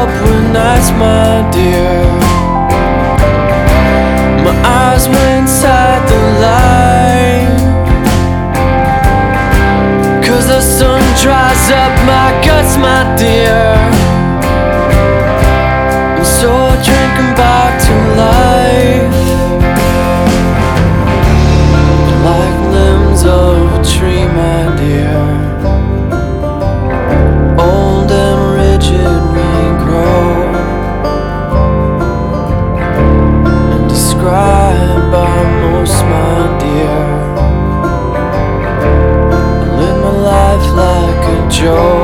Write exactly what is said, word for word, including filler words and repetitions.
up were nights, my dear. My eyes were inside the light, 'cause the sun dries up my guts, my dear. And so I drink 'em back to life, like limbs of a tree, my dear. Old and rigid we grow, and described by most, my dear. I live my life like a joke.